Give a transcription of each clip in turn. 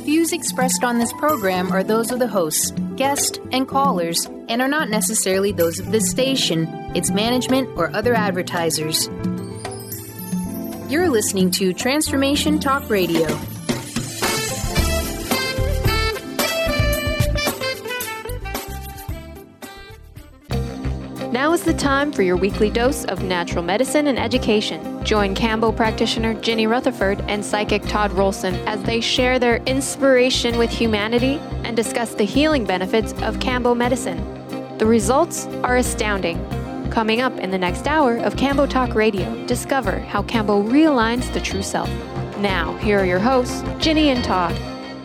Views expressed on this program are those of the hosts, guests, and callers, and are not necessarily those of this station, its management, or other advertisers. You're listening to Transformation Talk Radio. Now is the time for your weekly dose of natural medicine and education. Join Kambo practitioner Ginny Rutherford and psychic Todd Rolson as they share their inspiration with humanity and discuss the healing benefits of Kambo medicine. The results are astounding. Coming up in the next hour of Kambo Talk Radio, discover how Kambo realigns the true self. Now, here are your hosts, Ginny and Todd.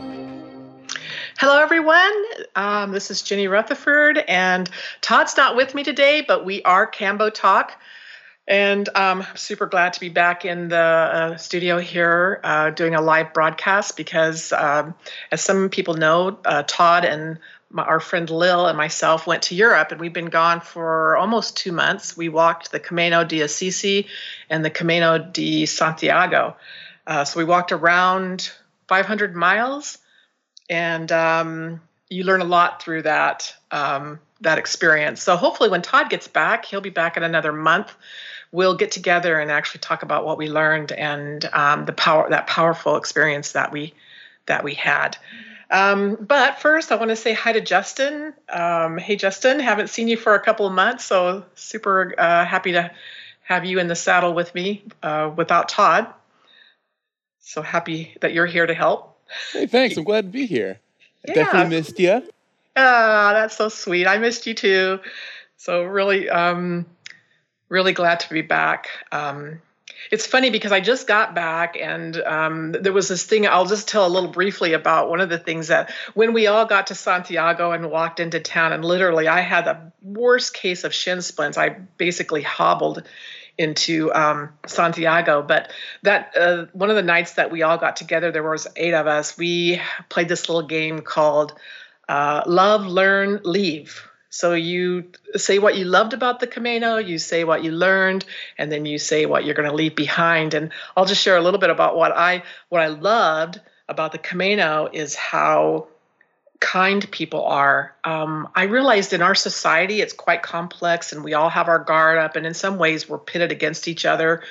Hello, everyone. This is Ginny Rutherford, and Todd's not with me today, but we are Kambo Talk. And I'm super glad to be back in the studio here doing a live broadcast because, as some people know, Todd and our friend Lil and myself went to Europe, and we've been gone for almost 2 months. We walked the Camino de Assisi and the Camino de Santiago. So we walked around 500 miles. And you learn a lot through that experience. So hopefully when Todd gets back, he'll be back in another month. We'll get together and actually talk about what we learned and that powerful experience that we had. But first, I want to say hi to Justin. Hey, Justin, haven't seen you for a couple of months, so super happy to have you in the saddle with me without Todd. So happy that you're here to help. Hey, thanks. I'm glad to be here. I definitely missed you. That's so sweet. I missed you too. So really, really glad to be back. It's funny because I just got back and there was this thing, I'll just tell a little briefly about one of the things that when we all got to Santiago and walked into town, and literally I had the worst case of shin splints. I basically hobbled into Santiago, but that one of the nights that we all got together, there was 8 of us. We played this little game called Love, Learn, Leave. So you say what you loved about the Camino, you say what you learned, and then you say what you're going to leave behind. And I'll just share a little bit about what I loved about the Camino is how kind people are. I realized in our society, it's quite complex and we all have our guard up, and in some ways we're pitted against each other.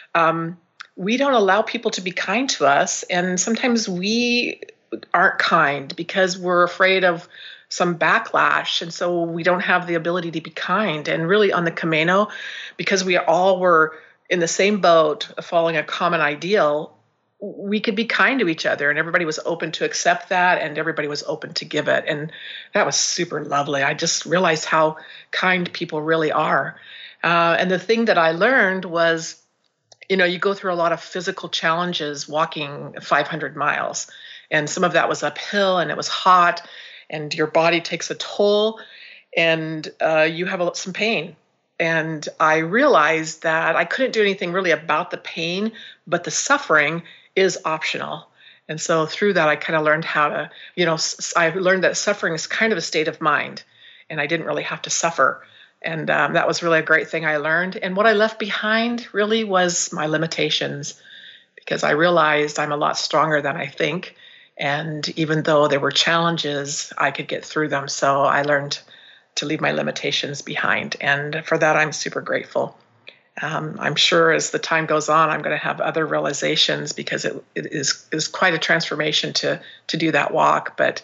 We don't allow people to be kind to us, and sometimes we aren't kind because we're afraid of some backlash, and so we don't have the ability to be kind. And really on the Camino, because we all were in the same boat following a common ideal, we could be kind to each other, and everybody was open to accept that, and everybody was open to give it. And that was super lovely. I just realized how kind people really are. And the thing that I learned was, you go through a lot of physical challenges walking 500 miles. And some of that was uphill, and it was hot, and your body takes a toll, and you have some pain. And I realized that I couldn't do anything really about the pain, but the suffering is optional. And so through that, I kind of learned how to, I learned that suffering is kind of a state of mind, and I didn't really have to suffer. And that was really a great thing I learned. And what I left behind really was my limitations, because I realized I'm a lot stronger than I think. And even though there were challenges, I could get through them. So I learned to leave my limitations behind. And for that, I'm super grateful. I'm sure as the time goes on, I'm going to have other realizations because it is quite a transformation to do that walk. But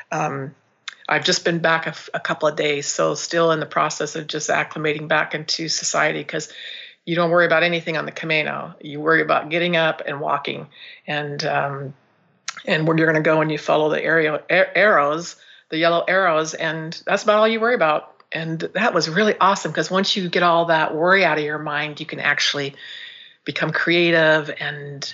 I've just been back a couple of days, so still in the process of just acclimating back into society, because you don't worry about anything on the Camino. You worry about getting up and walking, and where you're going to go, and you follow the arrows, the yellow arrows, and that's about all you worry about. And that was really awesome, because once you get all that worry out of your mind, you can actually become creative and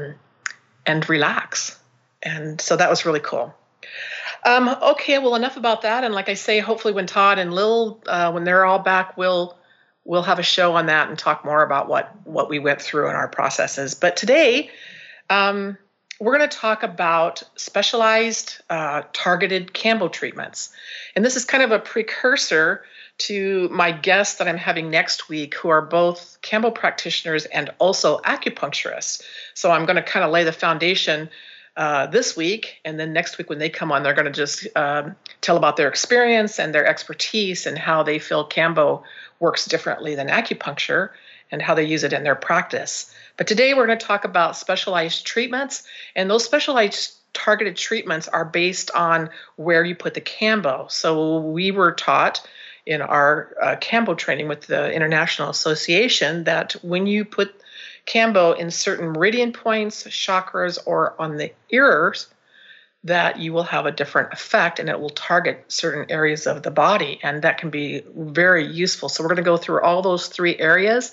relax. And so that was really cool. Okay, well, enough about that. And like I say, hopefully when Todd and Lil, when they're all back, we'll have a show on that and talk more about what we went through in our processes. But today, we're going to talk about specialized targeted Kambo treatments. And this is kind of a precursor to my guests that I'm having next week, who are both Kambo practitioners and also acupuncturists. So I'm going to kind of lay the foundation this week. And then next week when they come on, they're going to just tell about their experience and their expertise and how they feel Kambo works differently than acupuncture and how they use it in their practice. But today we're going to talk about specialized treatments, and those specialized targeted treatments are based on where you put the Kambo. So we were taught in our Kambo training with the International Association that when you put Kambo in certain meridian points, chakras, or on the ears, that you will have a different effect and it will target certain areas of the body, and that can be very useful. So we're going to go through all those three areas,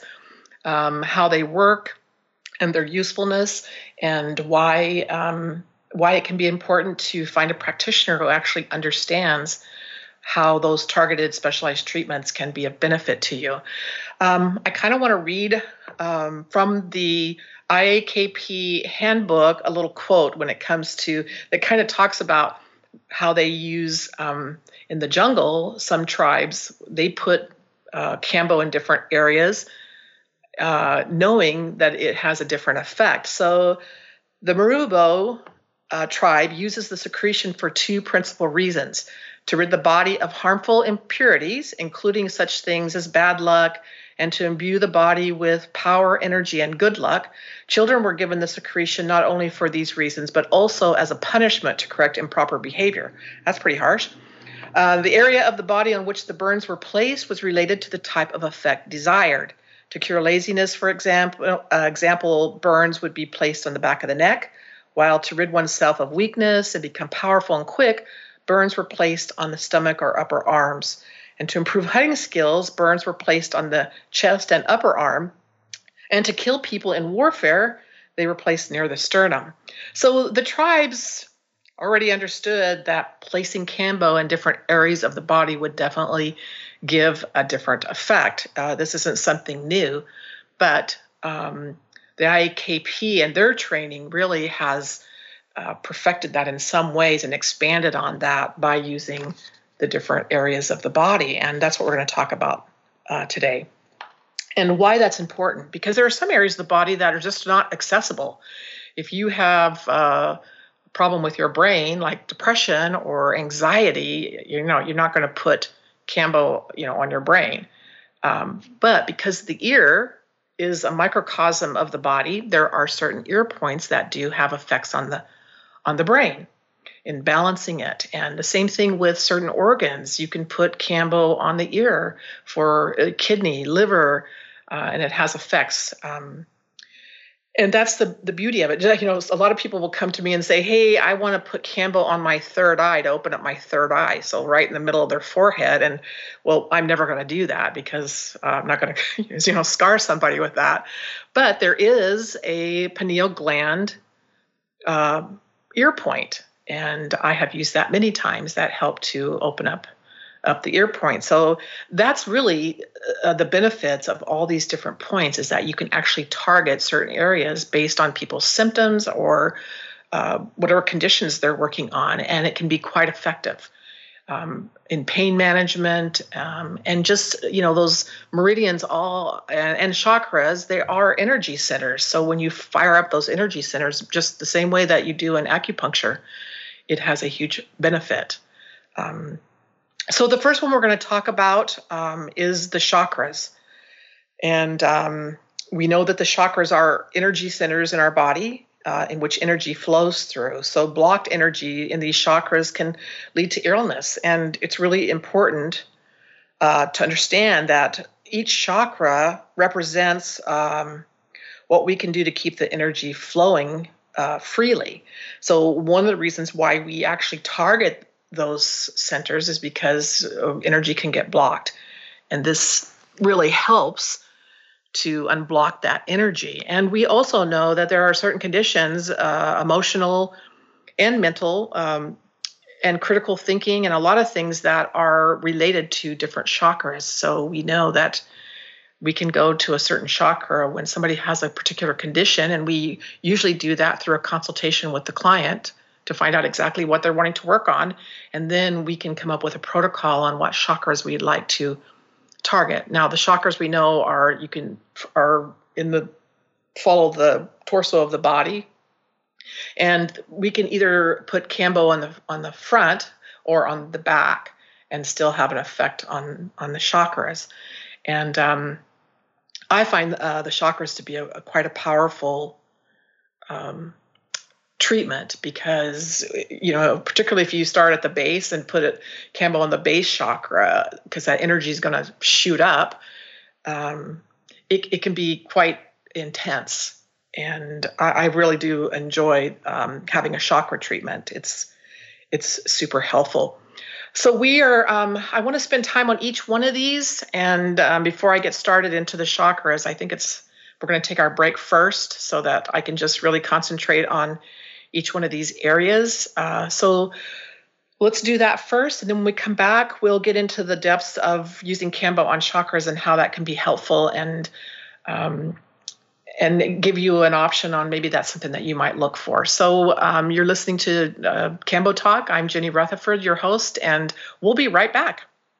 how they work and their usefulness, and why it can be important to find a practitioner who actually understands how those targeted specialized treatments can be of benefit to you. I kind of want to read from the IAKP handbook a little quote when it comes to, that kind of talks about how they use in the jungle, some tribes, they put Kambo in different areas, knowing that it has a different effect. So the Marubo tribe uses the secretion for two principal reasons: to rid the body of harmful impurities, including such things as bad luck, and to imbue the body with power, energy, and good luck. Children were given the secretion not only for these reasons, but also as a punishment to correct improper behavior. That's pretty harsh. The area of the body on which the burns were placed was related to the type of effect desired. To cure laziness, for example, burns would be placed on the back of the neck, while to rid oneself of weakness and become powerful and quick, burns were placed on the stomach or upper arms. And to improve hunting skills, burns were placed on the chest and upper arm. And to kill people in warfare, they were placed near the sternum. So the tribes already understood that placing Kambo in different areas of the body would definitely give a different effect. This isn't something new, but the IAKP and their training really has perfected that in some ways and expanded on that by using the different areas of the body. And that's what we're going to talk about today. And why that's important, because there are some areas of the body that are just not accessible. If you have a problem with your brain, like depression or anxiety, you're not going to put Kambo, on your brain. But because the ear is a microcosm of the body, there are certain ear points that do have effects on the brain in balancing it. And the same thing with certain organs. You can put Kambo on the ear for kidney, liver, and it has effects. And that's the beauty of it. A lot of people will come to me and say, hey, I want to put Kambo on my third eye to open up my third eye. So right in the middle of their forehead. And well, I'm never going to do that because I'm not going to, scar somebody with that. But there is a pineal gland ear point. And I have used that many times. That helped to open up the ear point. So that's really the benefits of all these different points, is that you can actually target certain areas based on people's symptoms or whatever conditions they're working on. And it can be quite effective in pain management and just, those meridians and chakras, they are energy centers. So when you fire up those energy centers, just the same way that you do in acupuncture, it has a huge benefit. So the first one we're going to talk about is the chakras. And we know that the chakras are energy centers in our body in which energy flows through. So blocked energy in these chakras can lead to illness. And it's really important to understand that each chakra represents what we can do to keep the energy flowing freely. So one of the reasons why we actually target those centers is because energy can get blocked. And this really helps to unblock that energy. And we also know that there are certain conditions, emotional and mental, and critical thinking, and a lot of things that are related to different chakras. So we know that we can go to a certain chakra when somebody has a particular condition, and we usually do that through a consultation with the client to find out exactly what they're wanting to work on. And then we can come up with a protocol on what chakras we'd like to target. Now, the chakras we know are follow the torso of the body. And we can either put Kambo on the front or on the back and still have an effect on the chakras. And I find the chakras to be quite a powerful treatment, because, particularly if you start at the base and put Kambo on the base chakra, because that energy is going to shoot up, it can be quite intense. And I really do enjoy having a chakra treatment. It's super helpful. So I want to spend time on each one of these. And before I get started into the chakras, I think we're going to take our break first so that I can just really concentrate on each one of these areas. So let's do that first. And then when we come back, we'll get into the depths of using Kambo on chakras and how that can be helpful, and give you an option on maybe that's something that you might look for. So you're listening to Kambo Talk. I'm Jenny Rutherford, your host, and we'll be right back.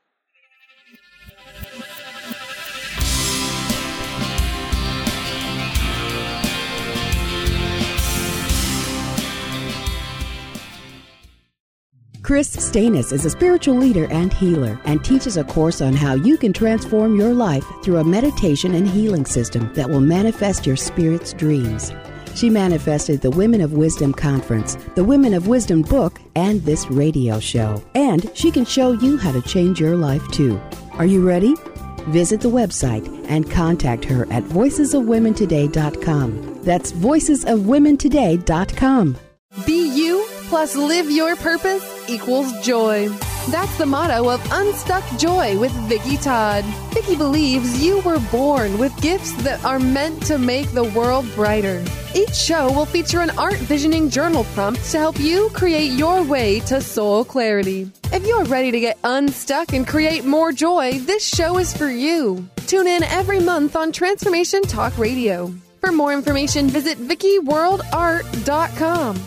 Chris Stanis is a spiritual leader and healer, and teaches a course on how you can transform your life through a meditation and healing system that will manifest your spirit's dreams. She manifested the Women of Wisdom Conference, the Women of Wisdom book, and this radio show. And she can show you how to change your life too. Are you ready? Visit the website and contact her at voicesofwomentoday.com. That's voicesofwomentoday.com. Be you plus live your purpose equals joy. That's the motto of Unstuck Joy with Vicki Todd. Vicki believes you were born with gifts that are meant to make the world brighter. Each show will feature an art visioning journal prompt to help you create your way to soul clarity. If you're ready to get unstuck and create more joy, this show is for you. Tune in every month on Transformation Talk Radio. For more information, visit VickiWorldArt.com.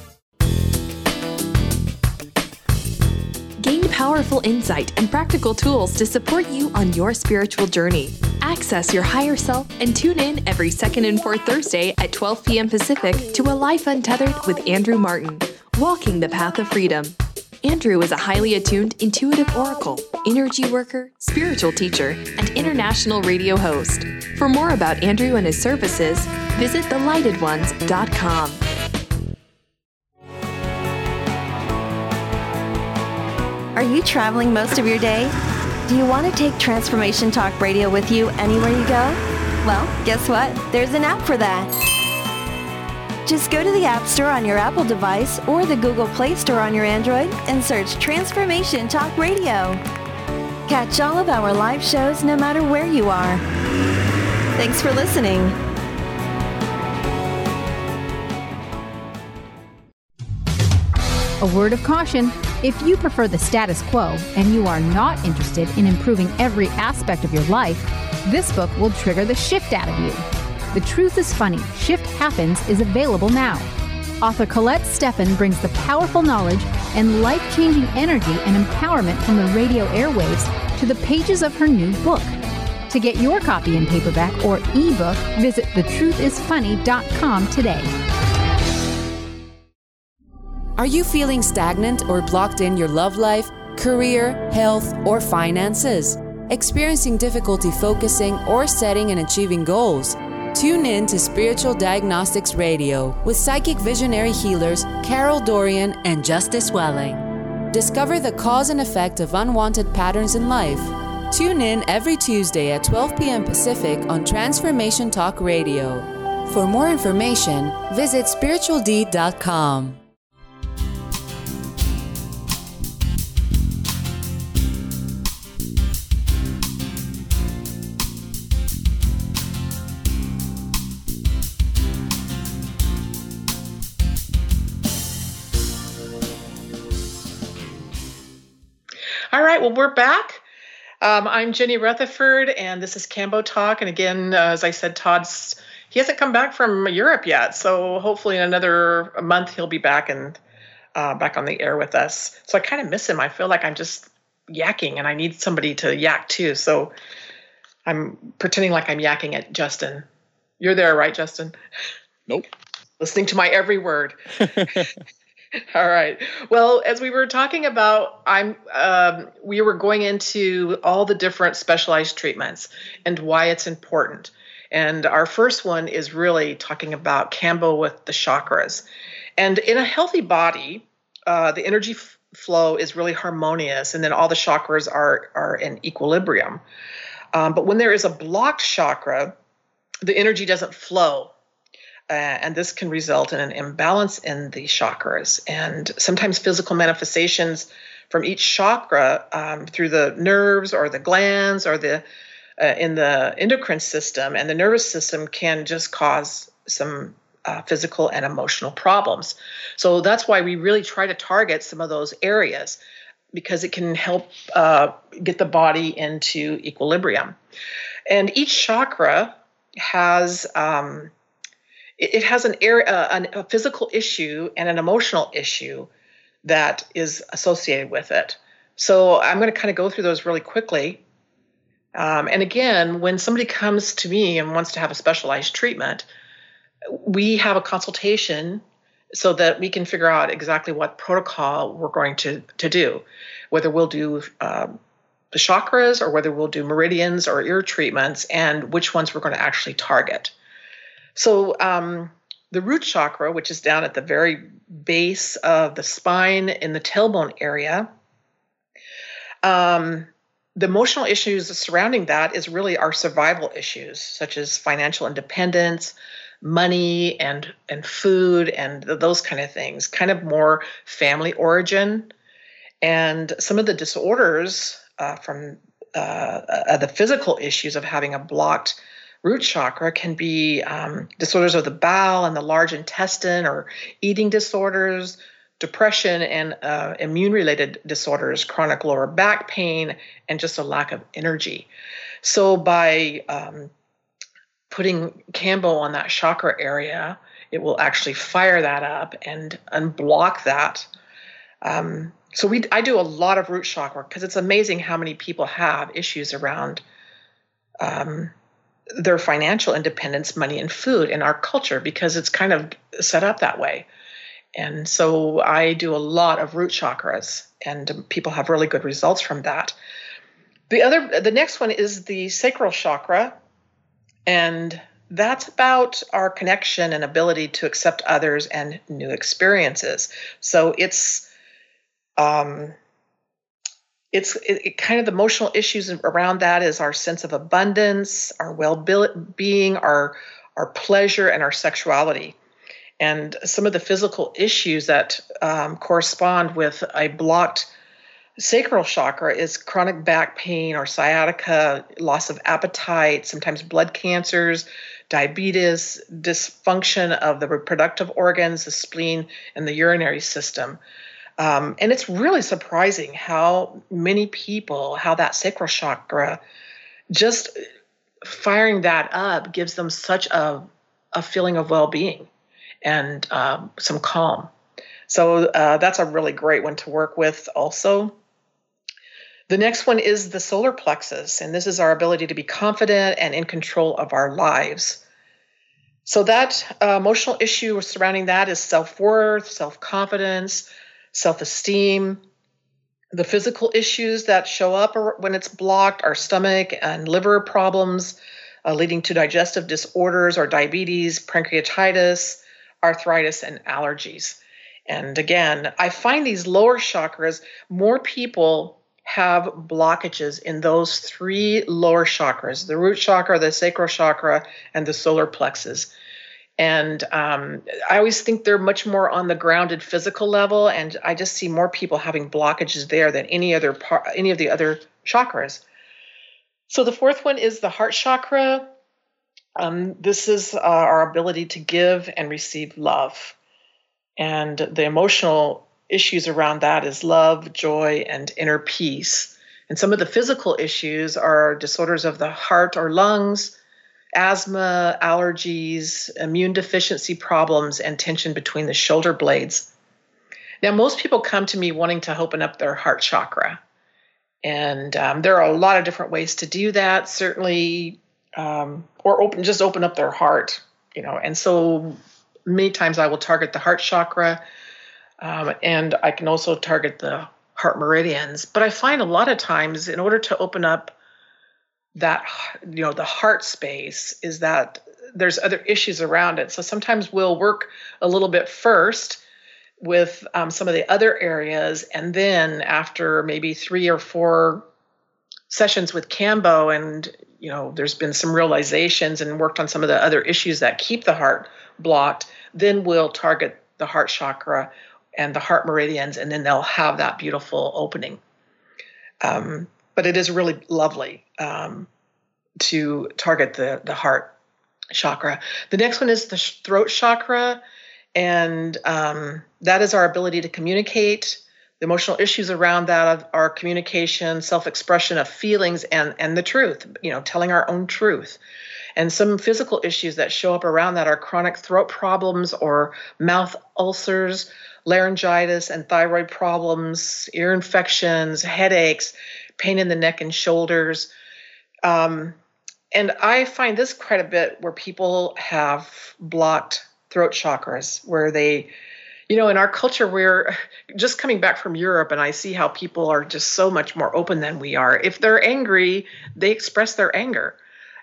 Gain powerful insight and practical tools to support you on your spiritual journey. Access your higher self and tune in every second and fourth Thursday at 12 p.m. Pacific to A Life Untethered with Andrew Martin, Walking the Path of Freedom. Andrew is a highly attuned, intuitive oracle, energy worker, spiritual teacher, and international radio host. For more about Andrew and his services, visit thelightones.com. Are you traveling most of your day? Do you want to take Transformation Talk Radio with you anywhere you go? Well, guess what? There's an app for that. Just go to the App Store on your Apple device or the Google Play Store on your Android and search Transformation Talk Radio. Catch all of our live shows no matter where you are. Thanks for listening. A word of caution. If you prefer the status quo and you are not interested in improving every aspect of your life, this book will trigger the shift out of you. The Truth is Funny, Shift Happens is available now. Author Colette Steffen brings the powerful knowledge and life-changing energy and empowerment from the radio airwaves to the pages of her new book. To get your copy in paperback or ebook, visit thetruthisfunny.com today. Are you feeling stagnant or blocked in your love life, career, health, or finances? Experiencing difficulty focusing or setting and achieving goals? Tune in to Spiritual Diagnostics Radio with psychic visionary healers Carol Dorian and Justice Welling. Discover the cause and effect of unwanted patterns in life. Tune in every Tuesday at 12 p.m. Pacific on Transformation Talk Radio. For more information, visit spiritualdeed.com. All right, well, we're back. I'm Jenny Rutherford, and this is Kambo Talk. And again, as I said, he hasn't come back from Europe yet, so hopefully in another month he'll be back and back on the air with us. So I kind of miss him. I feel like I'm just yakking, and I need somebody to yak too. So I'm pretending like I'm yakking at Justin. You're there, right, Justin? Nope. listening to my every word. All right. Well, as we were talking about, we were going into all the different specialized treatments and why it's important. And our first one is really talking about Kambo with the chakras. And in a healthy body, the energy flow is really harmonious, and then all the chakras are in equilibrium. But when there is a blocked chakra, the energy doesn't flow. And this can result in an imbalance in the chakras. And sometimes physical manifestations from each chakra through the nerves or the glands or in the endocrine system and the nervous system can just cause some physical and emotional problems. So that's why we really try to target some of those areas, because it can help get the body into equilibrium. And each chakra has it has an area, a physical issue and an emotional issue that is associated with it. So I'm going to kind of go through those really quickly. And again, when somebody comes to me and wants to have a specialized treatment, we have a consultation so that we can figure out exactly what protocol we're going to do, whether we'll do the chakras or whether we'll do meridians or ear treatments, and which ones we're going to actually target. So the root chakra, which is down at the very base of the spine in the tailbone area, the emotional issues surrounding that is really our survival issues, such as financial independence, money and food and those kind of things, kind of more family origin. And some of the disorders from the physical issues of having a blocked root chakra can be disorders of the bowel and the large intestine, or eating disorders, depression, and immune-related disorders, chronic lower back pain, and just a lack of energy. So by putting Kambo on that chakra area, it will actually fire that up and unblock that. So I do a lot of root chakra because it's amazing how many people have issues around their financial independence, money, and food in our culture, because it's kind of set up that way. And so I do a lot of root chakras, and people have really good results from that. The next one is the sacral chakra, and that's about our connection and ability to accept others and new experiences. So it's kind of the emotional issues around that is our sense of abundance, our well-being, our pleasure, and our sexuality. And some of the physical issues that correspond with a blocked sacral chakra is chronic back pain or sciatica, loss of appetite, sometimes blood cancers, diabetes, dysfunction of the reproductive organs, the spleen, and the urinary system. And it's really surprising how many people, how that sacral chakra, just firing that up gives them such a feeling of well-being and some calm. So that's a really great one to work with also. The next one is the solar plexus, and this is our ability to be confident and in control of our lives. So that emotional issue surrounding that is self-worth, self-confidence, self-esteem. The physical issues that show up when it's blocked are stomach and liver problems, leading to digestive disorders or diabetes, pancreatitis, arthritis, and allergies. And again, I find these lower chakras, more people have blockages in those three lower chakras, the root chakra, the sacral chakra, and the solar plexus. And I always think they're much more on the grounded physical level, and I just see more people having blockages there than any of the other chakras. So the fourth one is the heart chakra. This is our ability to give and receive love. And the emotional issues around that is love, joy, and inner peace. And some of the physical issues are disorders of the heart or lungs, asthma, allergies, immune deficiency problems, and tension between the shoulder blades. Now, most people come to me wanting to open up their heart chakra. And there are a lot of different ways to do that, certainly, or open up their heart, And so many times I will target the heart chakra, and I can also target the heart meridians. But I find a lot of times, in order to open up that, the heart space, is that there's other issues around it. So sometimes we'll work a little bit first with some of the other areas, and then after maybe 3 or 4 sessions with Kambo, and there's been some realizations and worked on some of the other issues that keep the heart blocked, then we'll target the heart chakra and the heart meridians, and then they'll have that beautiful opening. But it is really lovely to target the heart chakra. The next one is the throat chakra, and that is our ability to communicate. The emotional issues around that are communication, self-expression of feelings, and the truth, telling our own truth. And some physical issues that show up around that are chronic throat problems or mouth ulcers, laryngitis and thyroid problems, ear infections, headaches, pain in the neck and shoulders. And I find this quite a bit where people have blocked throat chakras, where they, in our culture, we're just coming back from Europe, and I see how people are just so much more open than we are. If they're angry, they express their anger.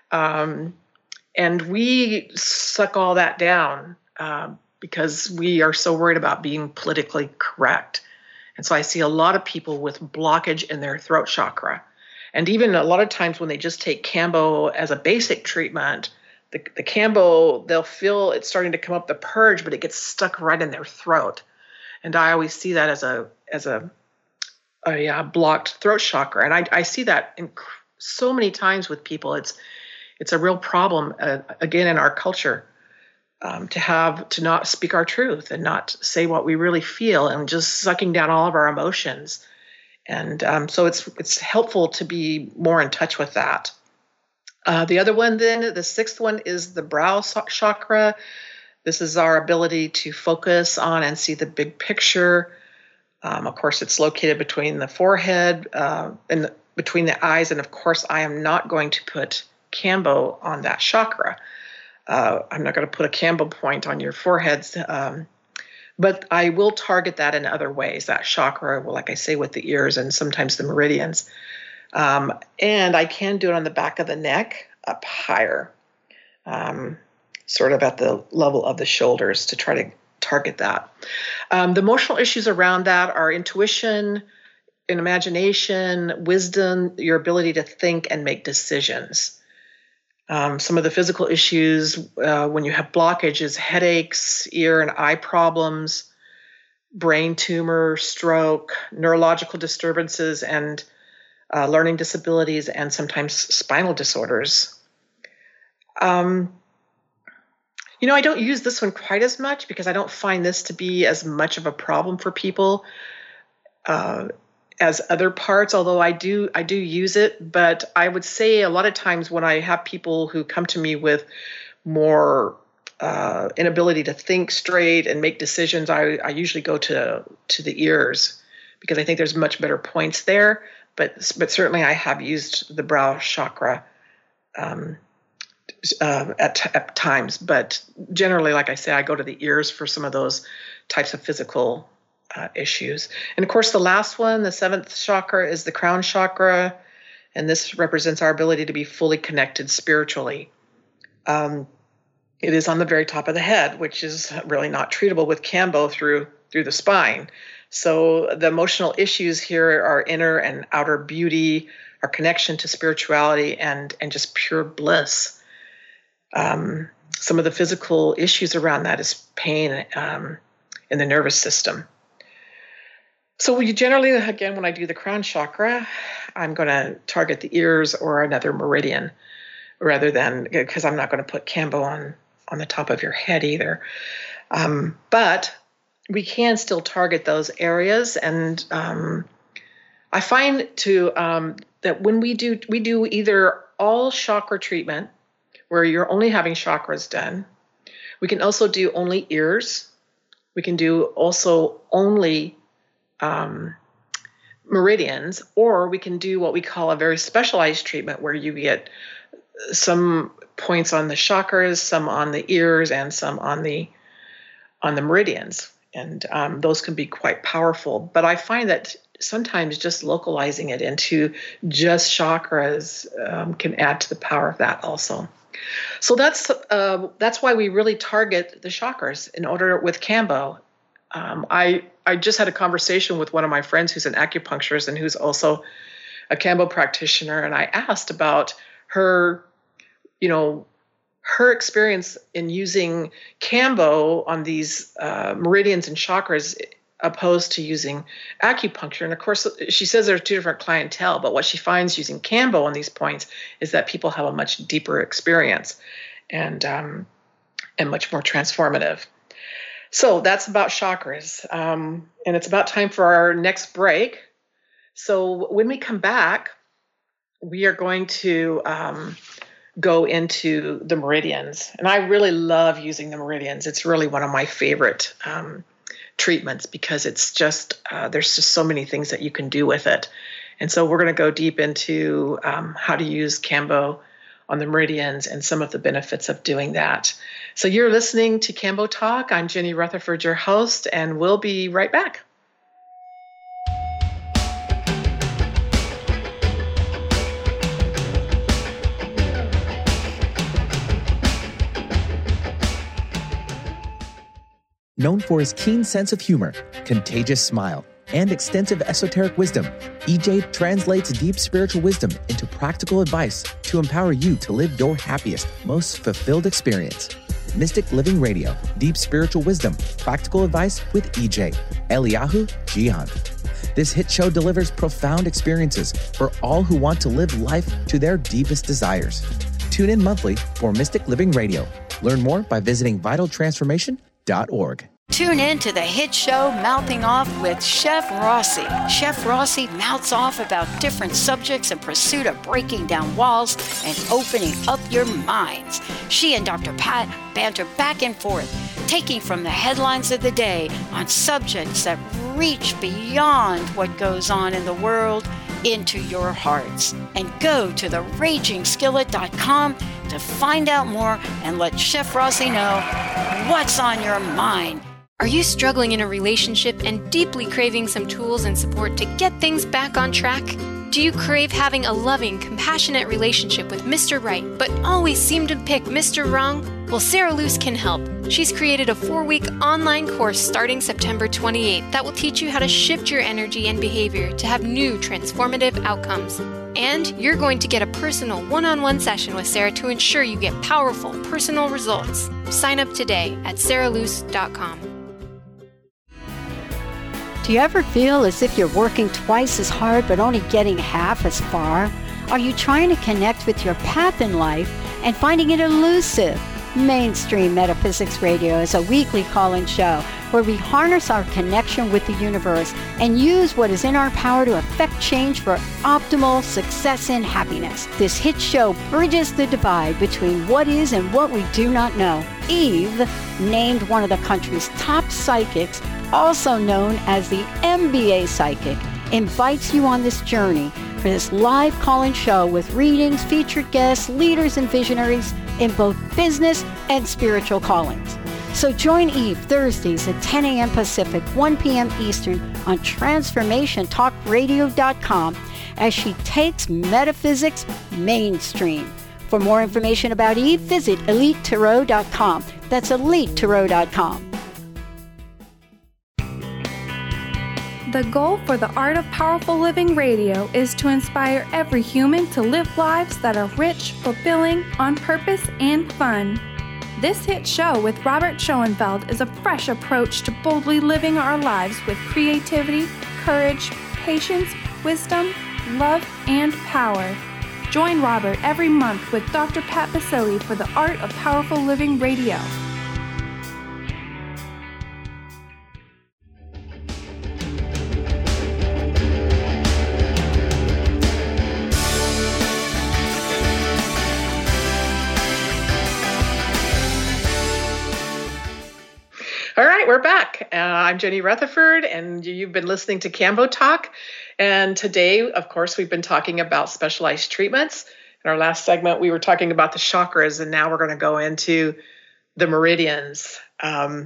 And we suck all that down because we are so worried about being politically correct. And so I see a lot of people with blockage in their throat chakra. And even a lot of times when they just take Kambo as a basic treatment, the Kambo, they'll feel it's starting to come up the purge, but it gets stuck right in their throat. And I always see that as a blocked throat chakra. And I see that so many times with people. It's a real problem, again, in our culture, to not speak our truth and not say what we really feel, and just sucking down all of our emotions. And so it's helpful to be more in touch with that. The other one then, the 6th one, is the brow chakra. This is our ability to focus on and see the big picture. Of course, it's located between the forehead and between the eyes. And of course, I am not going to put Kambo on that chakra. I'm not going to put a Kambo point on your foreheads, but I will target that in other ways, that chakra, like I say, with the ears and sometimes the meridians. And I can do it on the back of the neck, up higher, sort of at the level of the shoulders, to try to target that. The emotional issues around that are intuition, and imagination, wisdom, your ability to think and make decisions. Some of the physical issues when you have blockages, headaches, ear and eye problems, brain tumor, stroke, neurological disturbances, and learning disabilities, and sometimes spinal disorders. I don't use this one quite as much because I don't find this to be as much of a problem for people as other parts, although I do use it. But I would say a lot of times when I have people who come to me with more inability to think straight and make decisions, I usually go to the ears, because I think there's much better points there. But certainly I have used the brow chakra at times. But generally, like I say, I go to the ears for some of those types of physical issues. And of course, the last one, the 7th chakra, is the crown chakra. And this represents our ability to be fully connected spiritually. It is on the very top of the head, which is really not treatable with Kambo through the spine. So the emotional issues here are inner and outer beauty, our connection to spirituality, and just pure bliss. Some of the physical issues around that is pain in the nervous system. So we generally, again, when I do the crown chakra, I'm going to target the ears or another meridian, rather than, because I'm not going to put Kambo on the top of your head either. But we can still target those areas. And I find that when we do either all chakra treatment, where you're only having chakras done. We can also do only ears. We can do also only meridians, or we can do what we call a very specialized treatment, where you get some points on the chakras, some on the ears, and some on the on the meridians. And those can be quite powerful. But I find that sometimes just localizing it into just chakras can add to the power of that also. So that's why we really target the chakras in order with Kambo. I just had a conversation with one of my friends who's an acupuncturist and who's also a Kambo practitioner, and I asked about her, her experience in using Kambo on these meridians and chakras opposed to using acupuncture. And of course, she says there are two different clientele, but what she finds using Kambo on these points is that people have a much deeper experience and much more transformative. So that's about chakras. And it's about time for our next break. So when we come back, we are going to go into the meridians. And I really love using the meridians. It's really one of my favorite treatments because it's just, there's just so many things that you can do with it. And so we're going to go deep into how to use Kambo on the meridians and some of the benefits of doing that. So you're listening to Kambo Talk. I'm Jenny Rutherford, your host, and we'll be right back. Known for his keen sense of humor, contagious smile, and extensive esoteric wisdom, EJ translates deep spiritual wisdom into practical advice to empower you to live your happiest, most fulfilled experience. Mystic Living Radio, Deep Spiritual Wisdom, Practical Advice with EJ, Eliyahu Jian. This hit show delivers profound experiences for all who want to live life to their deepest desires. Tune in monthly for Mystic Living Radio. Learn more by visiting vitaltransformation.org. Tune in to the hit show Mouthing Off with Chef Rossi. Chef Rossi mouths off about different subjects in pursuit of breaking down walls and opening up your minds. She and Dr. Pat banter back and forth, taking from the headlines of the day on subjects that reach beyond what goes on in the world into your hearts. And go to theragingskillet.com to find out more and let Chef Rossi know what's on your mind. Are you struggling in a relationship and deeply craving some tools and support to get things back on track? Do you crave having a loving, compassionate relationship with Mr. Right, but always seem to pick Mr. Wrong? Well, Sarah Luce can help. She's created a 4-week online course starting September 28th that will teach you how to shift your energy and behavior to have new transformative outcomes. And you're going to get a personal one-on-one session with Sarah to ensure you get powerful, personal results. Sign up today at sarahluce.com. Do you ever feel as if you're working twice as hard but only getting half as far? Are you trying to connect with your path in life and finding it elusive? Mainstream Metaphysics Radio is a weekly call-in show where we harness our connection with the universe and use what is in our power to affect change for optimal success and happiness. This hit show bridges the divide between what is and what we do not know. Eve, named one of the country's top psychics, also known as the MBA Psychic, invites you on this journey for this live call-in show with readings, featured guests, leaders, and visionaries in both business and spiritual callings. So join Eve Thursdays at 10 a.m. Pacific, 1 p.m. Eastern on TransformationTalkRadio.com as she takes metaphysics mainstream. For more information about Eve, visit EliteTarot.com. That's EliteTarot.com. The goal for the Art of Powerful Living Radio is to inspire every human to live lives that are rich, fulfilling, on purpose, and fun. This hit show with Robert Schoenfeld is a fresh approach to boldly living our lives with creativity, courage, patience, wisdom, love, and power. Join Robert every month with Dr. Pat Baccili for the Art of Powerful Living Radio. All right, we're back. I'm Jenny Rutherford, and you've been listening to Kambo Talk. And today, of course, we've been talking about specialized treatments. In our last segment, we were talking about the chakras, and now we're going to go into the meridians. And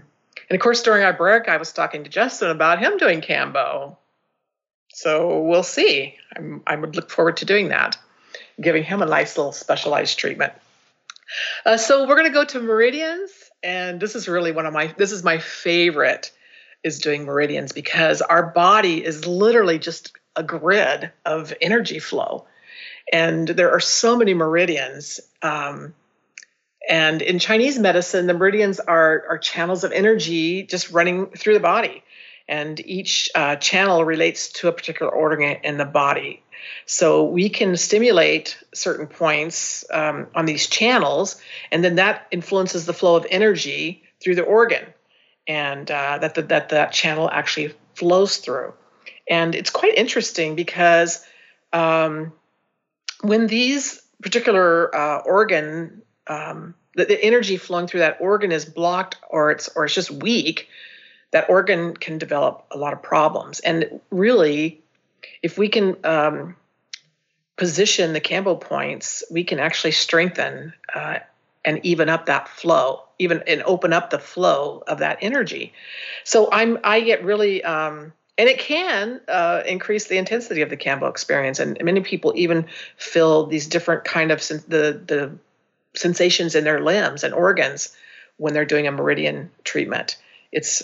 And of course, during our break, I was talking to Justin about him doing Kambo. So we'll see. I would look forward to doing that, giving him a nice little specialized treatment. So we're going to go to meridians. And this is really this is my favorite, is doing meridians, because our body is literally just a grid of energy flow. And there are so many meridians. And in Chinese medicine, the meridians are channels of energy just running through the body. And each channel relates to a particular organ in the body. So we can stimulate certain points on these channels, and then that influences the flow of energy through the organ, and that channel actually flows through. And it's quite interesting because when these particular organ, the energy flowing through that organ is blocked, or it's just weak, that organ can develop a lot of problems. And really, if we can position the Kambo points, we can actually strengthen and even up that flow, and open up the flow of that energy. So I get really, and it can increase the intensity of the Kambo experience. And many people even feel these different kind of the sensations in their limbs and organs when they're doing a meridian treatment. It's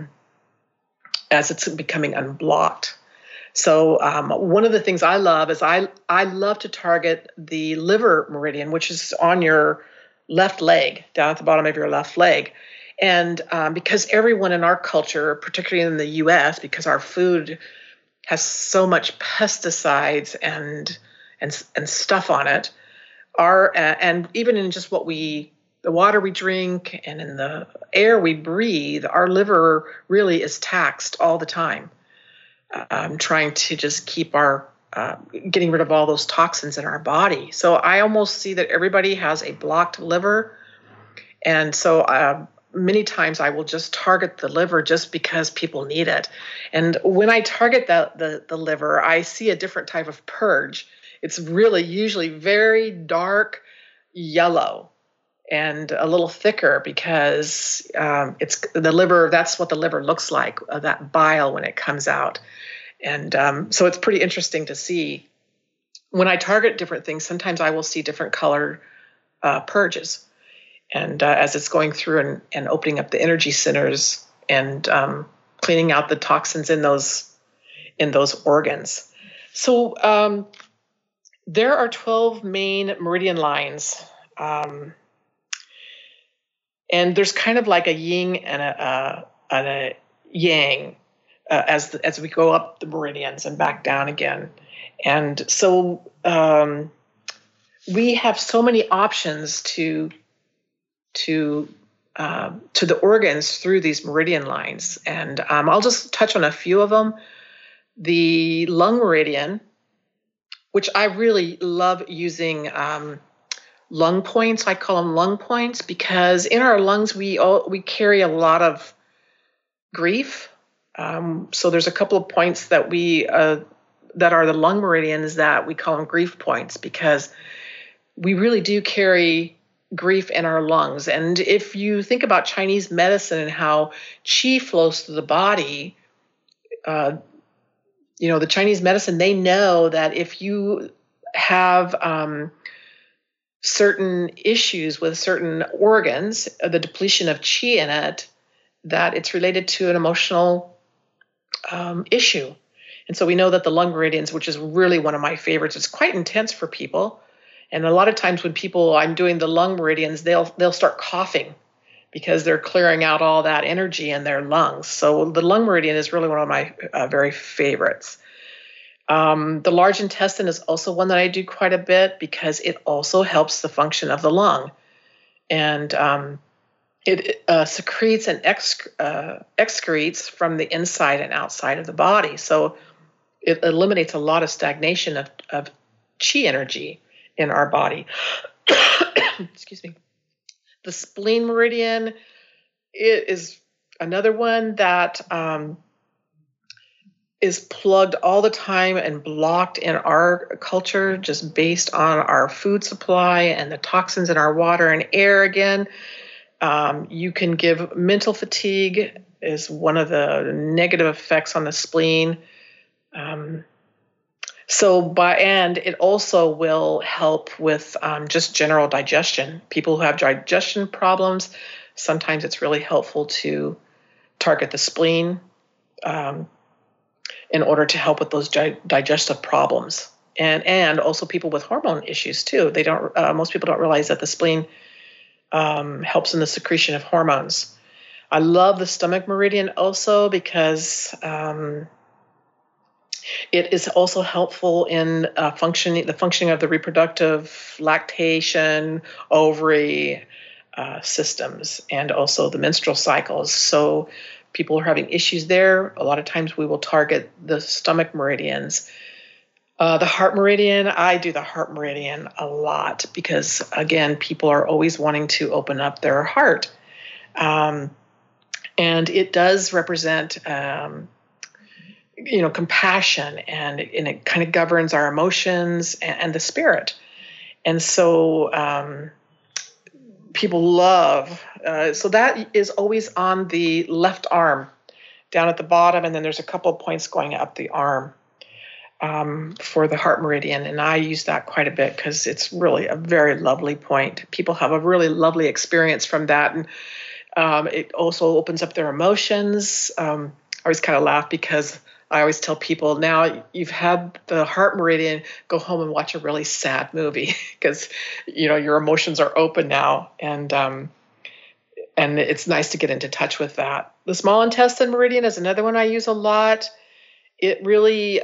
as it's becoming unblocked. So one of the things I love is I love to target the liver meridian, which is on your left leg, down at the bottom of your left leg. And because everyone in our culture, particularly in the U.S., because our food has so much pesticides and stuff on it, and even in just the water we drink and in the air we breathe, our liver really is taxed all the time. Trying to just keep our getting rid of all those toxins in our body. So I almost see that everybody has a blocked liver. And so many times I will just target the liver just because people need it. And when I target the liver, I see a different type of purge. It's really usually very dark yellow and a little thicker, because it's the liver. That's what the liver looks like, that bile when it comes out. And so it's pretty interesting to see. When I target different things, sometimes I will see different color purges. And as it's going through and opening up the energy centers and cleaning out the toxins in those organs. So there are 12 main meridian lines. And there's kind of like a yin and a yang as we go up the meridians and back down again. And so we have so many options to the organs through these meridian lines. And I'll just touch on a few of them. The lung meridian, which I really love using lung points. I call them lung points because in our lungs we carry a lot of grief. So there's a couple of points that that are the lung meridians that we call them grief points, because we really do carry grief in our lungs. And if you think about Chinese medicine and how qi flows through the body, the Chinese medicine, they know that if you have certain issues with certain organs, the depletion of qi in it, that it's related to an emotional issue. And so we know that the lung meridians, which is really one of my favorites, it's quite intense for people. And a lot of times when I'm doing the lung meridians, they'll start coughing because they're clearing out all that energy in their lungs. So the lung meridian is really one of my very favorites. The large intestine is also one that I do quite a bit because it also helps the function of the lung. And it secretes and excretes from the inside and outside of the body. So it eliminates a lot of stagnation of qi energy in our body. Excuse me. The spleen meridian, it is another one that is plugged all the time and blocked in our culture, just based on our food supply and the toxins in our water and air again. You can give mental fatigue is one of the negative effects on the spleen. And it also will help with just general digestion. People who have digestion problems, sometimes it's really helpful to target the spleen in order to help with those digestive problems. And also people with hormone issues too. Most people don't realize that the spleen helps in the secretion of hormones. I love the stomach meridian also because it is also helpful in the functioning of the reproductive, lactation, ovary systems, and also the menstrual cycles. So people who are having issues there, a lot of times we will target the stomach meridians. The heart meridian, I do the heart meridian a lot because, again, people are always wanting to open up their heart. And it does represent, compassion, and it kind of governs our emotions and the spirit. And so people love, so that is always on the left arm, down at the bottom, and then there's a couple of points going up the arm. For the heart meridian, and I use that quite a bit because it's really a very lovely point. People have a really lovely experience from that, and it also opens up their emotions. I always kind of laugh because I always tell people, now you've had the heart meridian, go home and watch a really sad movie because your emotions are open now, and it's nice to get into touch with that. The small intestine meridian is another one I use a lot. It really,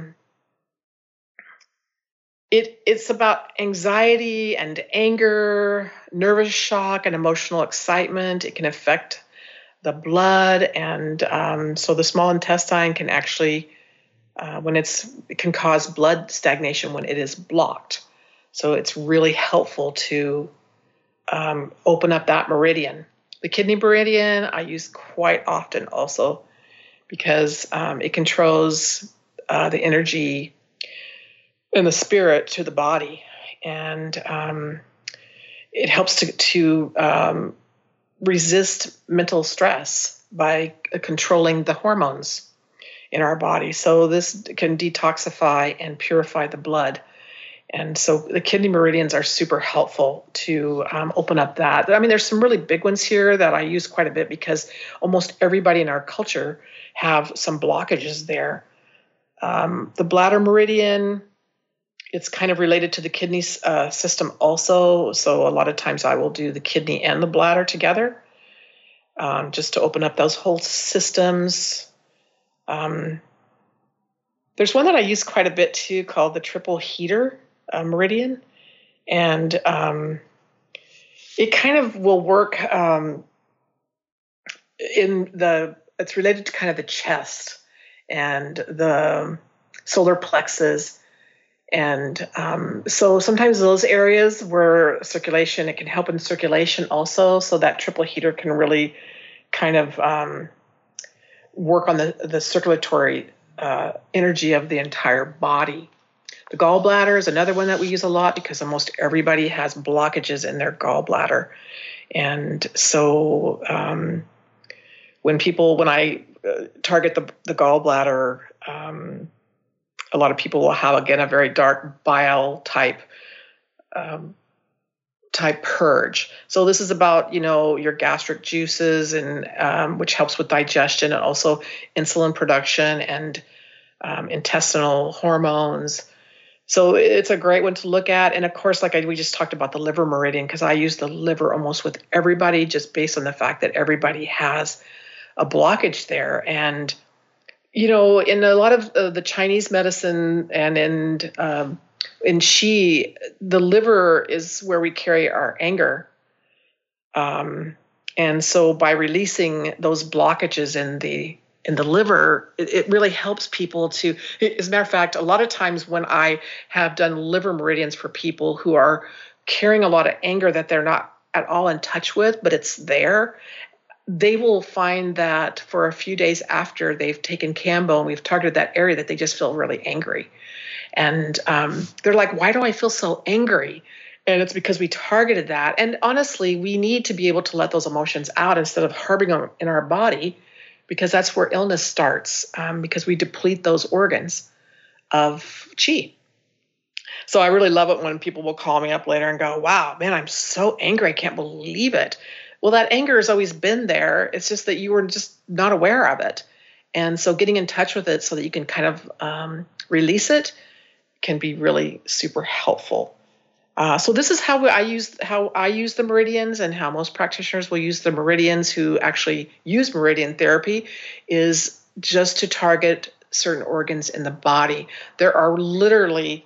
it's about anxiety and anger, nervous shock, and emotional excitement. It can affect the blood, and so the small intestine can actually, it can cause blood stagnation when it is blocked. So it's really helpful to open up that meridian. The kidney meridian I use quite often also, because it controls the energy and the spirit to the body, and it helps to resist mental stress by controlling the hormones in our body. So this can detoxify and purify the blood. And so the kidney meridians are super helpful to open up that. I mean, there's some really big ones here that I use quite a bit because almost everybody in our culture have some blockages there. The bladder meridian, it's kind of related to the kidney system also. So a lot of times I will do the kidney and the bladder together just to open up those whole systems. There's one that I use quite a bit too called the triple heater meridian. And it kind of will work it's related to kind of the chest and the solar plexus. And so sometimes those areas where circulation, it can help in circulation also. So that triple heater can really kind of work on the circulatory energy of the entire body. The gallbladder is another one that we use a lot because almost everybody has blockages in their gallbladder. And so when I target the gallbladder, a lot of people will have, again, a very dark bile type purge. So this is about, your gastric juices, and which helps with digestion, and also insulin production and intestinal hormones. So it's a great one to look at. And of course, we just talked about the liver meridian, because I use the liver almost with everybody, just based on the fact that everybody has a blockage there. And in a lot of the Chinese medicine and in Qi, the liver is where we carry our anger. And so by releasing those blockages in the liver, it really helps people to, as a matter of fact, a lot of times when I have done liver meridians for people who are carrying a lot of anger that they're not at all in touch with, but it's there, they will find that for a few days after they've taken Kambo and we've targeted that area, that they just feel really angry. And they're like, why do I feel so angry? And it's because we targeted that. And honestly, we need to be able to let those emotions out instead of harboring them in our body, because that's where illness starts, because we deplete those organs of chi. So I really love it when people will call me up later and go, wow, man, I'm so angry. I can't believe it. Well, that anger has always been there. It's just that you were just not aware of it. And so getting in touch with it so that you can kind of release it can be really super helpful. So this is how I use the meridians, and how most practitioners will use the meridians who actually use meridian therapy, is just to target certain organs in the body. There are literally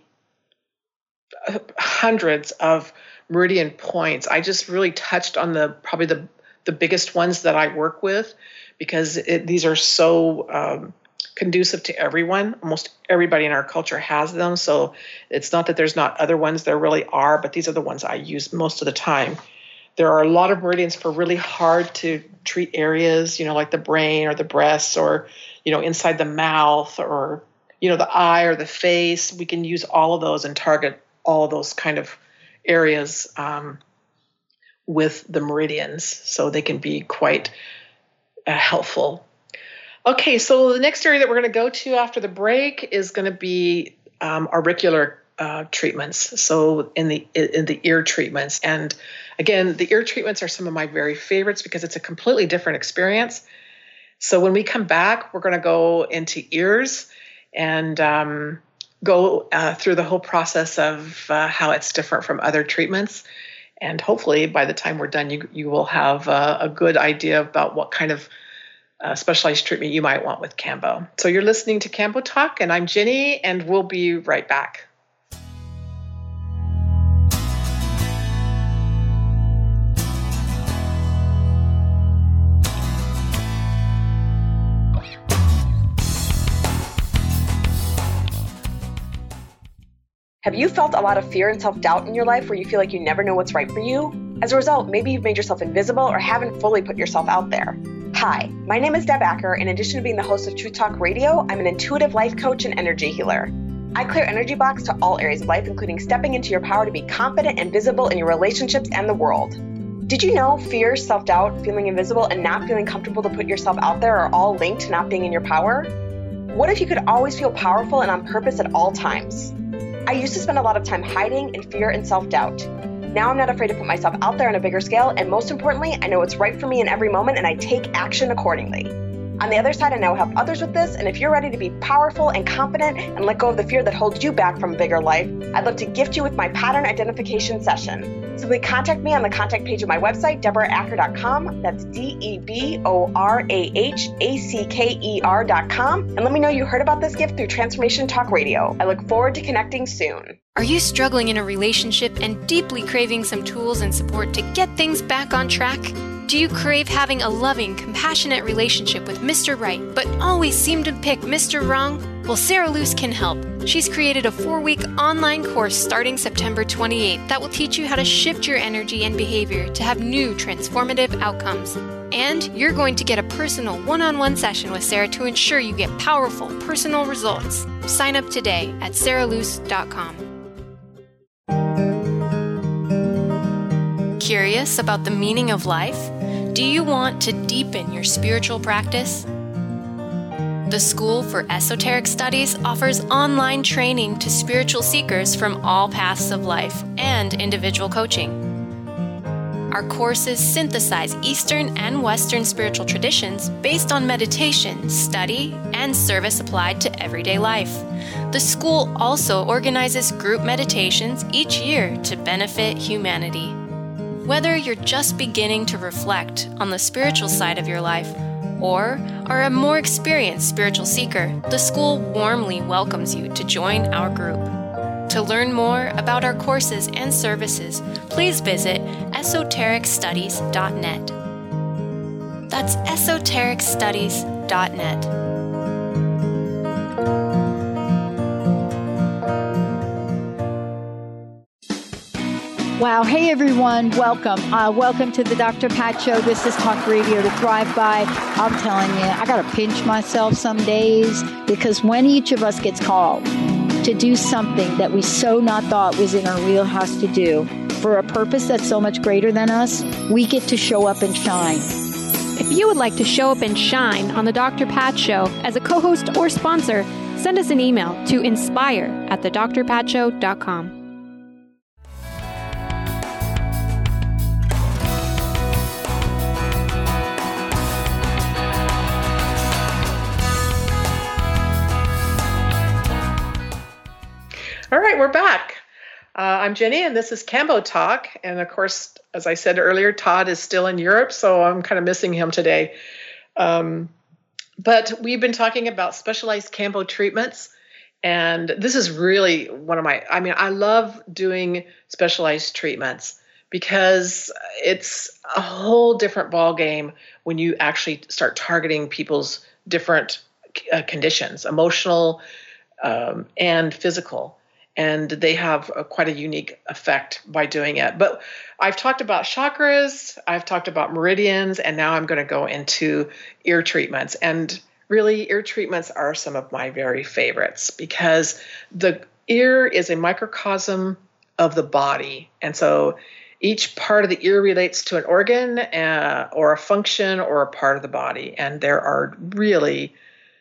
hundreds of meridian points. I just really touched on probably the biggest ones that I work with, because these are so conducive to everyone. Almost everybody in our culture has them. So it's not that there's not other ones, there really are, but these are the ones I use most of the time. There are a lot of meridians for really hard to treat areas, like the brain or the breasts, or, inside the mouth, or, the eye or the face. We can use all of those and target all of those kind of areas with the meridians, so they can be quite helpful. Okay, so the next area that we're going to go to after the break is going to be auricular treatments. So in the ear treatments, and again, the ear treatments are some of my very favorites because it's a completely different experience. So when we come back, we're going to go into ears and go through the whole process of how it's different from other treatments. And hopefully by the time we're done, you will have a good idea about what kind of specialized treatment you might want with Kambo. So you're listening to Kambo Talk, and I'm Ginny, and we'll be right back. Have you felt a lot of fear and self-doubt in your life where you feel like you never know what's right for you? As a result, maybe you've made yourself invisible or haven't fully put yourself out there. Hi, my name is Deb Acker. In addition to being the host of Truth Talk Radio, I'm an intuitive life coach and energy healer. I clear energy blocks to all areas of life, including stepping into your power to be confident and visible in your relationships and the world. Did you know fear, self-doubt, feeling invisible, and not feeling comfortable to put yourself out there are all linked to not being in your power? What if you could always feel powerful and on purpose at all times? I used to spend a lot of time hiding in fear and self-doubt. Now I'm not afraid to put myself out there on a bigger scale, and most importantly, I know what's right for me in every moment, and I take action accordingly. On the other side, I now help others with this, and if you're ready to be powerful and confident and let go of the fear that holds you back from a bigger life, I'd love to gift you with my pattern identification session. Simply contact me on the contact page of my website, DeborahAcker.com. That's DeborahAcker.com. And let me know you heard about this gift through Transformation Talk Radio. I look forward to connecting soon. Are you struggling in a relationship and deeply craving some tools and support to get things back on track? Do you crave having a loving, compassionate relationship with Mr. Right, but always seem to pick Mr. Wrong? Well, Sarah Luce can help. She's created a 4-week online course starting September 28th that will teach you how to shift your energy and behavior to have new transformative outcomes. And you're going to get a personal one-on-one session with Sarah to ensure you get powerful, personal results. Sign up today at sarahluce.com. Curious about the meaning of life? Do you want to deepen your spiritual practice? The School for Esoteric Studies offers online training to spiritual seekers from all paths of life and individual coaching. Our courses synthesize Eastern and Western spiritual traditions based on meditation, study, and service applied to everyday life. The school also organizes group meditations each year to benefit humanity. Whether you're just beginning to reflect on the spiritual side of your life or are a more experienced spiritual seeker, the school warmly welcomes you to join our group. To learn more about our courses and services, please visit esotericstudies.net. That's esotericstudies.net. Wow. Hey, everyone. Welcome. Welcome to the Dr. Pat Show. This is Talk Radio to Thrive By. I'm telling you, I got to pinch myself some days because when each of us gets called to do something that we so not thought was in our wheelhouse to do, for a purpose that's so much greater than us, we get to show up and shine. If you would like to show up and shine on the Dr. Pat Show as a co-host or sponsor, send us an email to inspire@thedrpatshow.com. All right, we're back. I'm Jenny, and this is Cambo Talk. And of course, as I said earlier, Todd is still in Europe, so I'm kind of missing him today. But we've been talking about specialized Cambo treatments. And this is really one of I love doing specialized treatments because it's a whole different ballgame when you actually start targeting people's different conditions, emotional and physical. And they have quite a unique effect by doing it. But I've talked about chakras, I've talked about meridians, and now I'm going to go into ear treatments. And really, ear treatments are some of my very favorites because the ear is a microcosm of the body. And so each part of the ear relates to an organ or a function or a part of the body. And there are really...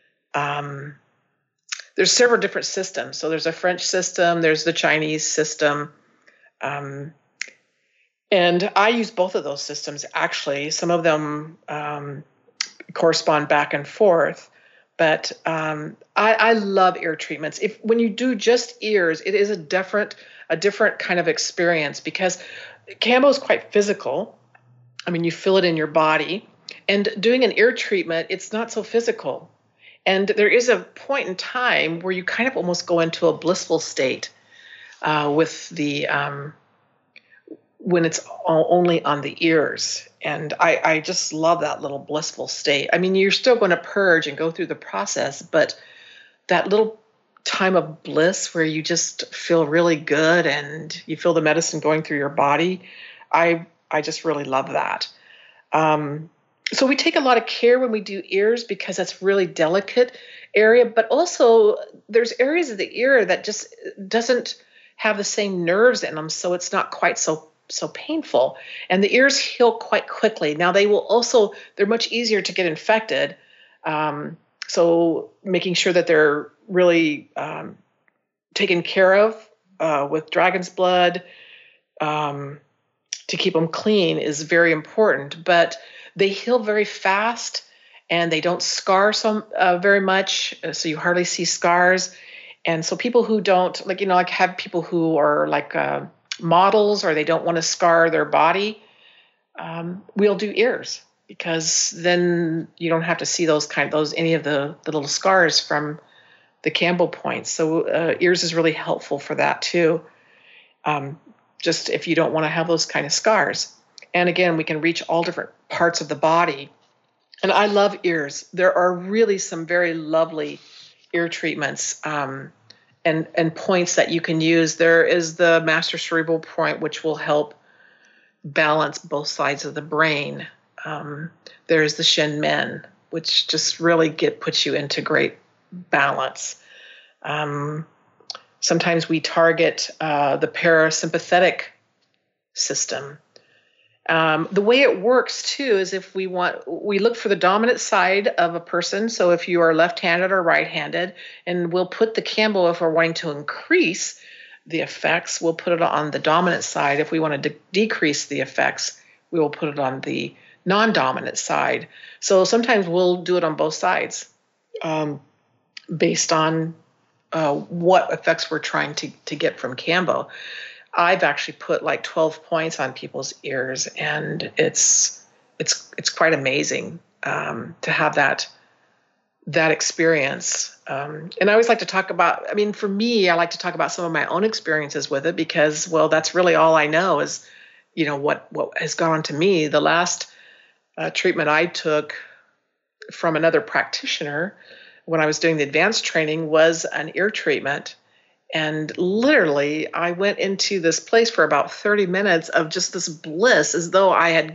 there's several different systems. So there's a French system, there's the Chinese system. And I use both of those systems, actually. Some of them correspond back and forth. But I love ear treatments. When you do just ears, it is a different kind of experience because Cambo is quite physical. I mean, you feel it in your body. And doing an ear treatment, it's not so physical. And there is a point in time where you kind of almost go into a blissful state with the when it's only on the ears. And I just love that little blissful state. I mean, you're still going to purge and go through the process, but that little time of bliss where you just feel really good and you feel the medicine going through your body, I just really love that. So we take a lot of care when we do ears because that's really delicate area, but also there's areas of the ear that just doesn't have the same nerves in them, so it's not quite so painful. And the ears heal quite quickly. Now they're much easier to get infected. So making sure that they're really taken care of with dragon's blood to keep them clean is very important. But they heal very fast, and they don't scar very much, so you hardly see scars. And so people who don't, have people who are like models or they don't want to scar their body, we'll do ears because then you don't have to see any of the little scars from the Cambo points. So ears is really helpful for that too, just if you don't want to have those kind of scars. And again, we can reach all different parts of the body. And I love ears. There are really some very lovely ear treatments and points that you can use. There is the Master Cerebral Point, which will help balance both sides of the brain. There's the Shen Men, which just really puts you into great balance. Sometimes we target the parasympathetic system. The way it works too is if we look for the dominant side of a person. So if you are left-handed or right-handed, and we'll put the Cambo, if we're wanting to increase the effects, we'll put it on the dominant side. If we want to decrease the effects, we will put it on the non-dominant side. So sometimes we'll do it on both sides based on what effects we're trying to get from Cambo. I've actually put like 12 points on people's ears, and it's quite amazing to have that experience. And I always like to talk about, for me, I like to talk about some of my own experiences with it because, well, that's really all I know is, what has gone on to me. The last treatment I took from another practitioner when I was doing the advanced training was an ear treatment. And literally, I went into this place for about 30 minutes of just this bliss, as though I had,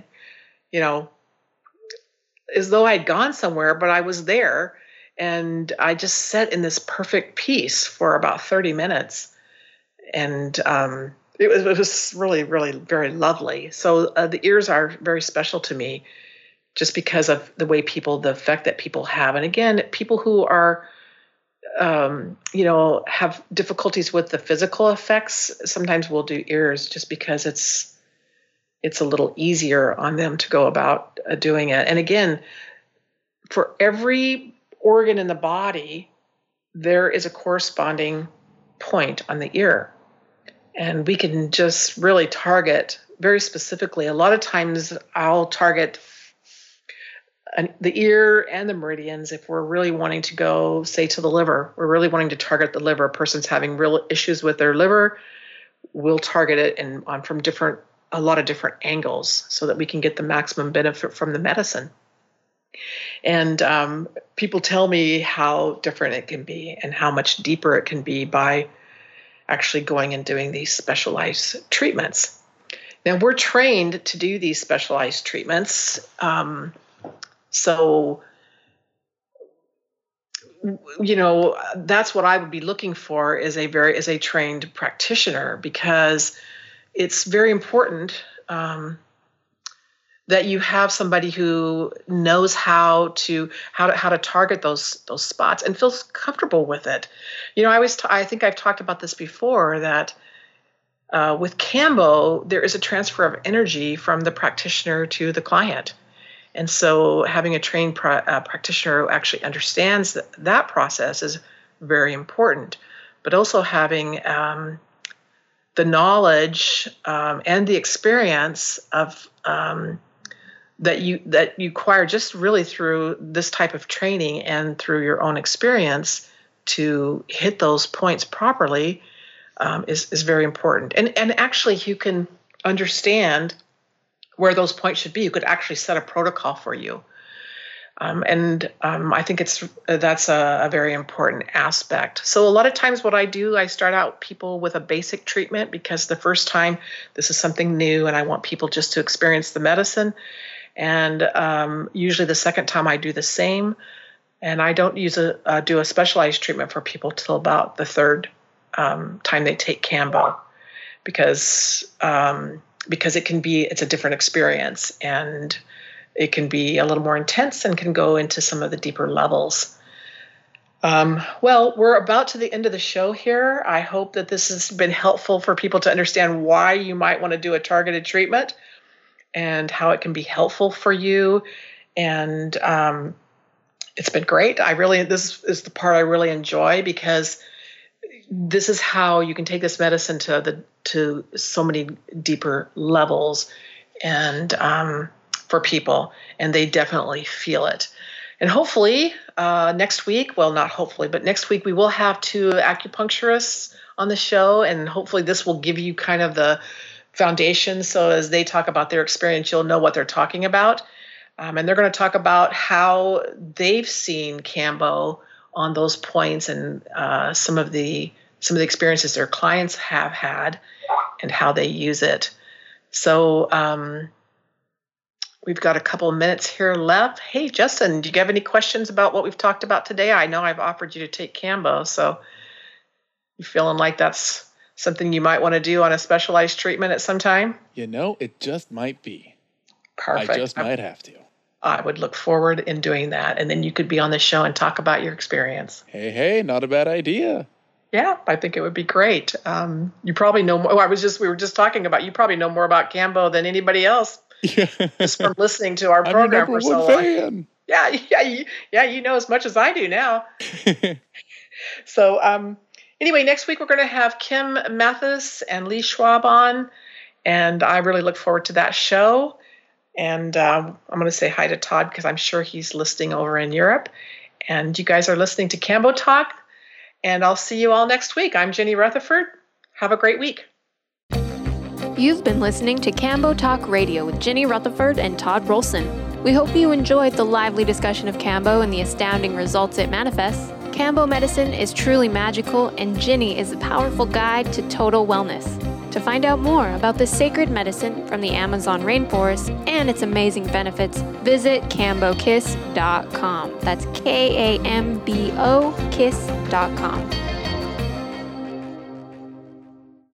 gone somewhere, but I was there. And I just sat in this perfect peace for about 30 minutes. And it was really, really very lovely. So the ears are very special to me just because of the effect that people have. And again, people who are, have difficulties with the physical effects, sometimes we'll do ears just because it's a little easier on them to go about doing it. And again, for every organ in the body, there is a corresponding point on the ear. And we can just really target very specifically. A lot of times I'll target the ear and the meridians if we're really wanting to go, say, to the liver. We're really wanting to target the liver. A person's having real issues with their liver. We'll target it from a lot of different angles so that we can get the maximum benefit from the medicine. And people tell me how different it can be and how much deeper it can be by actually going and doing these specialized treatments. Now, we're trained to do these specialized treatments. So, that's what I would be looking for as a trained practitioner, because it's very important that you have somebody who knows how to target those spots and feels comfortable with it. I think I've talked about this before, that with Kambo, there is a transfer of energy from the practitioner to the client. And so having a trained practitioner who actually understands that process is very important. But also having the knowledge and the experience of that you acquire just really through this type of training and through your own experience to hit those points properly is very important. And actually, you can understand where those points should be. You could actually set a protocol for you. I think that's a very important aspect. So a lot of times what I do, I start out people with a basic treatment, because the first time this is something new and I want people just to experience the medicine. And usually the second time I do the same. And I don't do a specialized treatment for people till about the third time they take Kambo, because it's a different experience, and it can be a little more intense and can go into some of the deeper levels. Well, we're about to the end of the show here. I hope that this has been helpful for people to understand why you might want to do a targeted treatment and how it can be helpful for you. And it's been great. This is the part I really enjoy, because this is how you can take this medicine to so many deeper levels and for people, and they definitely feel it. And hopefully next week, well, not hopefully, but next week we will have 2 acupuncturists on the show, and hopefully this will give you kind of the foundation. So as they talk about their experience, you'll know what they're talking about. And they're going to talk about how they've seen Kambo on those points, and some of the experiences their clients have had and how they use it. So we've got a couple of minutes here left. Hey, Justin, do you have any questions about what we've talked about today? I know I've offered you to take Kambo, so you feeling like that's something you might want to do on a specialized treatment at some time? It just might be. Perfect. I just might have to. I would look forward in doing that, and then you could be on the show and talk about your experience. Hey, not a bad idea. Yeah, I think it would be great. You probably know more. We were just talking about, you probably know more about Kambo than anybody else. Yeah. Just from listening to our program for so long. Fan. Yeah, you know as much as I do now. So anyway, next week we're going to have Kim Mathis and Lee Schwab on, and I really look forward to that show. And I'm going to say hi to Todd, because I'm sure he's listening over in Europe. And you guys are listening to Kambo Talk, and I'll see you all next week. I'm Jenny Rutherford. Have a great week. You've been listening to Kambo Talk Radio with Jenny Rutherford and Todd Rolson. We hope you enjoyed the lively discussion of Kambo and the astounding results it manifests. Kambo medicine is truly magical, and Jenny is a powerful guide to total wellness. To find out more about this sacred medicine from the Amazon rainforest and its amazing benefits, visit KamboKiss.com. That's KAMBO Kiss.com.